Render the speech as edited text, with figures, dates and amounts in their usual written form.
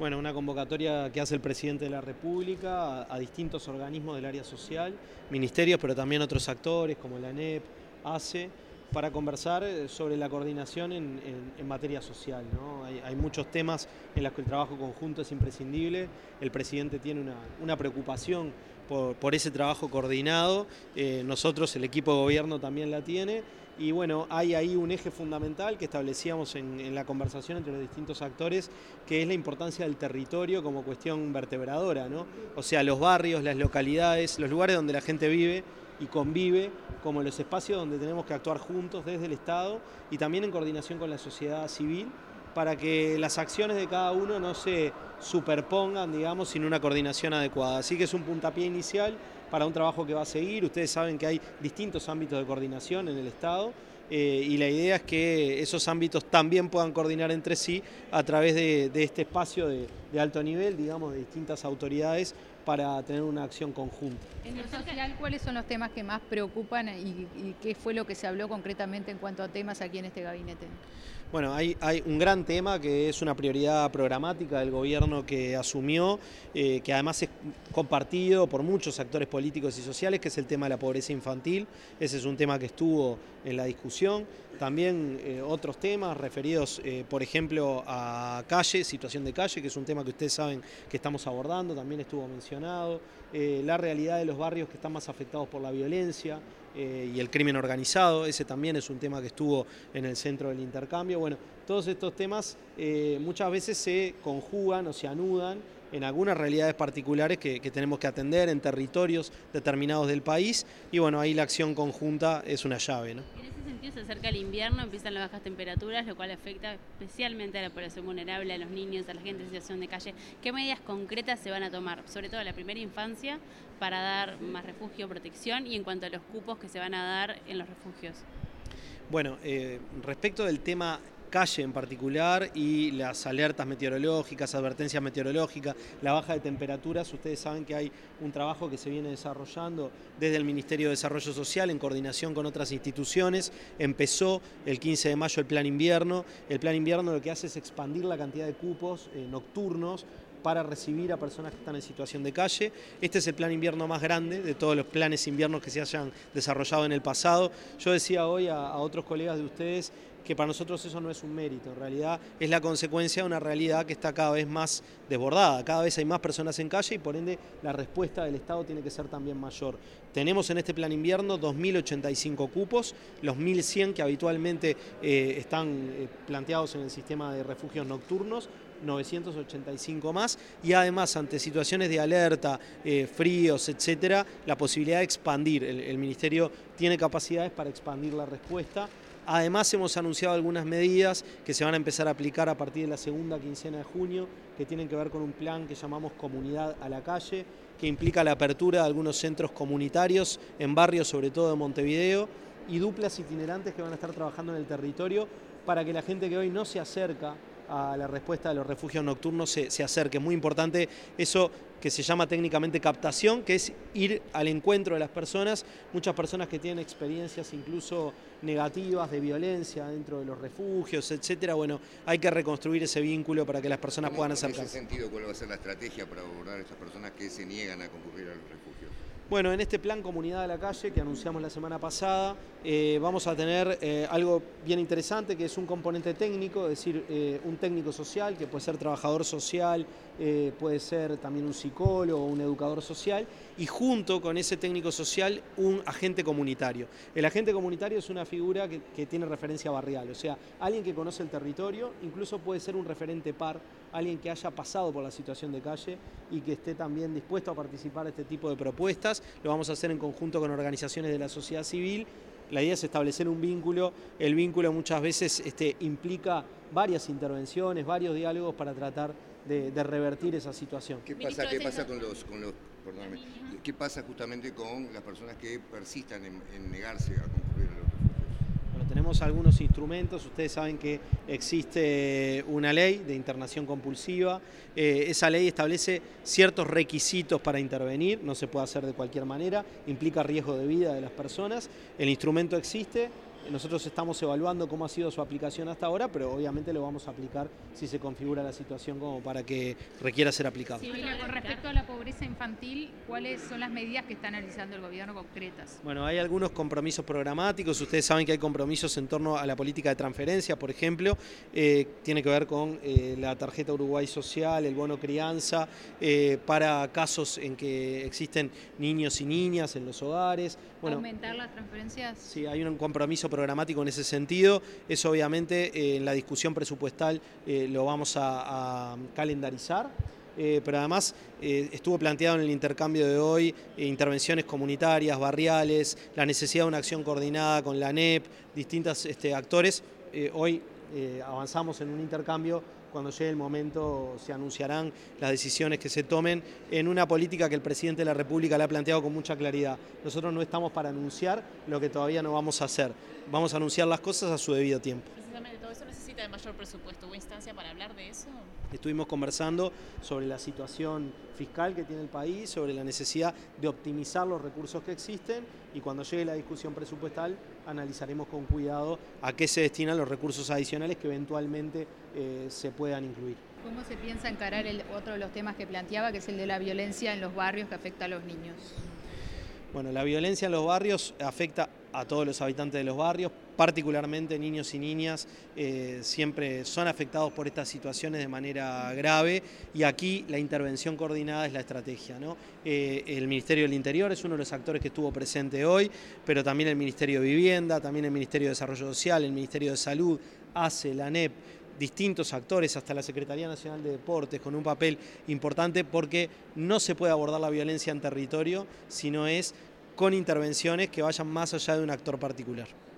Bueno, una convocatoria que hace el presidente de la República a distintos organismos del área social, ministerios, pero también otros actores como la ANEP, ACE, para conversar sobre la coordinación en materia social, ¿no? Hay muchos temas en los que el trabajo conjunto es imprescindible. El presidente tiene una preocupación por ese trabajo coordinado. Nosotros, el equipo de gobierno, también la tiene. Y bueno, hay ahí un eje fundamental que establecíamos en la conversación entre los distintos actores, que es la importancia del territorio como cuestión vertebradora, ¿no? O sea, los barrios, las localidades, los lugares donde la gente vive y convive, como los espacios donde tenemos que actuar juntos desde el Estado y también en coordinación con la sociedad civil, para que las acciones de cada uno no se superpongan, digamos, sin una coordinación adecuada. Así que es un puntapié inicial para un trabajo que va a seguir. Ustedes saben que hay distintos ámbitos de coordinación en el Estado y la idea es que esos ámbitos también puedan coordinar entre sí a través de este espacio de alto nivel, digamos, de distintas autoridades para tener una acción conjunta. En lo social, ¿cuáles son los temas que más preocupan y qué fue lo que se habló concretamente en cuanto a temas aquí en este gabinete? Bueno, hay un gran tema que es una prioridad programática del gobierno que asumió, que además es compartido por muchos actores políticos y sociales, que es el tema de la pobreza infantil. Ese es un tema que estuvo en la discusión. También otros temas referidos, por ejemplo, a calle, situación de calle, que es un tema que ustedes saben que estamos abordando, también estuvo mencionado. La realidad de los barrios que están más afectados por la violencia y el crimen organizado, ese también es un tema que estuvo en el centro del intercambio. Bueno, todos estos temas muchas veces se conjugan o se anudan en algunas realidades particulares que tenemos que atender en territorios determinados del país y bueno, ahí la acción conjunta es una llave, ¿no? En ese sentido se acerca el invierno, empiezan las bajas temperaturas, lo cual afecta especialmente a la población vulnerable, a los niños, a la gente en situación de calle. ¿Qué medidas concretas se van a tomar, sobre todo a la primera infancia, para dar más refugio, protección y en cuanto a los cupos que se van a dar en los refugios? Bueno, respecto del tema calle en particular y las alertas meteorológicas, advertencias meteorológicas, la baja de temperaturas, ustedes saben que hay un trabajo que se viene desarrollando desde el Ministerio de Desarrollo Social en coordinación con otras instituciones. Empezó el 15 de mayo el Plan Invierno. El Plan Invierno lo que hace es expandir la cantidad de cupos nocturnos para recibir a personas que están en situación de calle. Este es el plan invierno más grande de todos los planes inviernos que se hayan desarrollado en el pasado. Yo decía hoy a otros colegas de ustedes que para nosotros eso no es un mérito, en realidad es la consecuencia de una realidad que está cada vez más desbordada, cada vez hay más personas en calle y por ende la respuesta del Estado tiene que ser también mayor. Tenemos en este plan invierno 2.085 cupos, los 1.100 que habitualmente están planteados en el sistema de refugios nocturnos, 985 más y además ante situaciones de alerta, fríos, etcétera, la posibilidad de expandir. El Ministerio tiene capacidades para expandir la respuesta. Además hemos anunciado algunas medidas que se van a empezar a aplicar a partir de la segunda quincena de junio, que tienen que ver con un plan que llamamos Comunidad a la Calle, que implica la apertura de algunos centros comunitarios en barrios, sobre todo de Montevideo, y duplas itinerantes que van a estar trabajando en el territorio para que la gente que hoy no se acerca a la respuesta de los refugios nocturnos se acerque. Es muy importante eso que se llama técnicamente captación, que es ir al encuentro de las personas, muchas personas que tienen experiencias incluso negativas de violencia dentro de los refugios, etcétera. Bueno, hay que reconstruir ese vínculo para que las personas puedan acercarse. En ese sentido, ¿cuál va a ser la estrategia para abordar a estas personas que se niegan a concurrir a los refugios? Bueno, en este plan Comunidad de la Calle que anunciamos la semana pasada, vamos a tener algo bien interesante que es un componente técnico, es decir, un técnico social que puede ser trabajador social, puede ser también un psicólogo, un educador social y junto con ese técnico social un agente comunitario. El agente comunitario es una figura que tiene referencia barrial, o sea, alguien que conoce el territorio, incluso puede ser un referente par, alguien que haya pasado por la situación de calle y que esté también dispuesto a participar de este tipo de propuestas. Lo vamos a hacer en conjunto con organizaciones de la sociedad civil. La idea es establecer un vínculo. El vínculo muchas veces implica varias intervenciones, varios diálogos para tratar de revertir esa situación. ¿Qué pasa justamente con las personas que persistan en negarse a concurrir a los refugios? Bueno, tenemos algunos instrumentos, ustedes saben que existe una ley de internación compulsiva, esa ley establece ciertos requisitos para intervenir, no se puede hacer de cualquier manera, implica riesgo de vida de las personas, el instrumento existe, Nosotros estamos evaluando cómo ha sido su aplicación hasta ahora, pero obviamente lo vamos a aplicar si se configura la situación como para que requiera ser aplicado. Sí, con respecto a la pobreza infantil, ¿cuáles son las medidas que está analizando el gobierno concretas? Bueno, hay algunos compromisos programáticos. Ustedes saben que hay compromisos en torno a la política de transferencia, por ejemplo. Tiene que ver con la tarjeta Uruguay Social, el bono crianza, para casos en que existen niños y niñas en los hogares. Bueno, ¿aumentar las transferencias? Sí, hay un compromiso programático en ese sentido. Eso obviamente en la discusión presupuestal lo vamos a calendarizar. Pero además estuvo planteado en el intercambio de hoy intervenciones comunitarias, barriales, la necesidad de una acción coordinada con la ANEP, distintos actores. Hoy avanzamos en un intercambio. Cuando llegue el momento se anunciarán las decisiones que se tomen en una política que el presidente de la República le ha planteado con mucha claridad. Nosotros no estamos para anunciar lo que todavía no vamos a hacer. Vamos a anunciar las cosas a su debido tiempo. Precisamente todo eso necesita de mayor presupuesto. ¿Hubo instancia para hablar de eso? Estuvimos conversando sobre la situación fiscal que tiene el país, sobre la necesidad de optimizar los recursos que existen, y cuando llegue la discusión presupuestal analizaremos con cuidado a qué se destinan los recursos adicionales que eventualmente se puedan incluir. ¿Cómo se piensa encarar otro de los temas que planteaba, que es el de la violencia en los barrios que afecta a los niños? Bueno, la violencia en los barrios afecta a todos los habitantes de los barrios, particularmente niños y niñas, siempre son afectados por estas situaciones de manera grave, y aquí la intervención coordinada es la estrategia, ¿no? El Ministerio del Interior es uno de los actores que estuvo presente hoy, pero también el Ministerio de Vivienda, también el Ministerio de Desarrollo Social, el Ministerio de Salud, ACE, la ANEP, distintos actores, hasta la Secretaría Nacional de Deportes, con un papel importante, porque no se puede abordar la violencia en territorio si no es con intervenciones que vayan más allá de un actor particular.